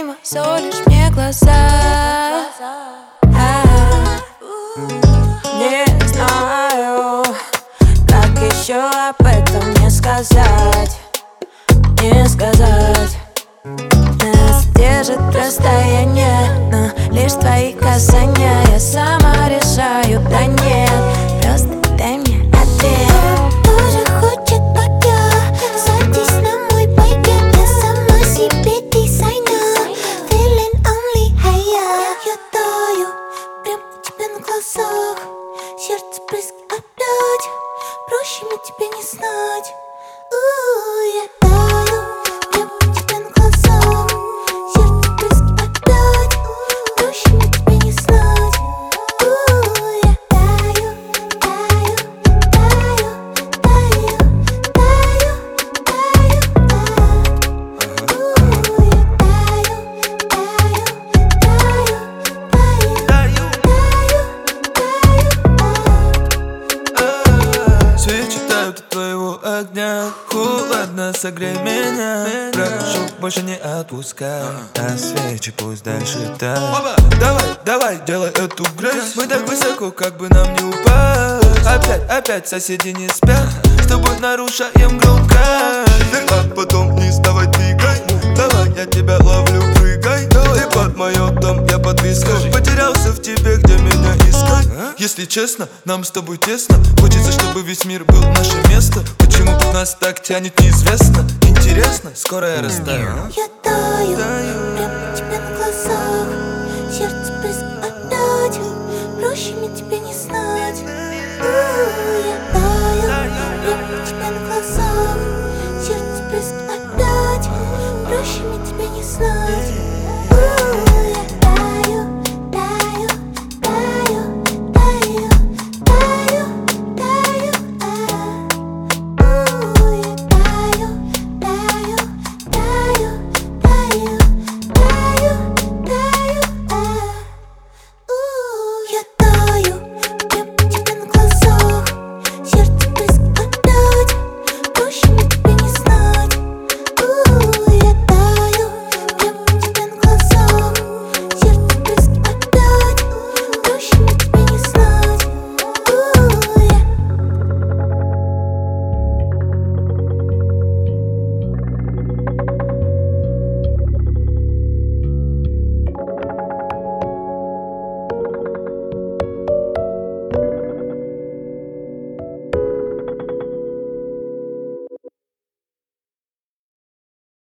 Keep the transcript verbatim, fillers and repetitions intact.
мимо, солишь мне глаза. Не знаю, как еще об этом не сказать, не сказать. Нас держит расстояние, но лишь твои касания. Я сама решаю, да нет, просто дай мне ответ. Тоже хочет, как я. Садись на мой пакет, я сама себе дизайнер. Feeling only higher. Я таю, прям у тебя на глазах. Сердце прыск опять. Проще мне тебя не знать. У-у-у, я таю, прям у тебя на глазах. Сердце прыск опять. Проще мне тебя не знать. У-у-у, я таю, таю, таю, таю, таю, таю, таю. У-у-у, я таю, таю, таю, таю, таю, таю. Свечи тают от твоего огня. Холодно, согрей меня. Прошу, больше не отпускай. А свечи пусть дальше тают. Давай, давай, делай эту грязь. Мы так высоко, как бы нам не упасть. Опять, опять соседи не спят. С тобой нарушаем громкость. А потом не вставай, двигай. Давай, я тебя ловлю, прыгай. Ты под моё дом, я под виском. Потерялся в тебе, где меня искать. Если честно, нам с тобой тесно. Хочется, чтобы весь мир был наше место. Почему нас так тянет, неизвестно. Интересно, скоро я растаю. Я таю, прям у тебя на глазах. Сердце прыск опять. Проще мне тебя не знать.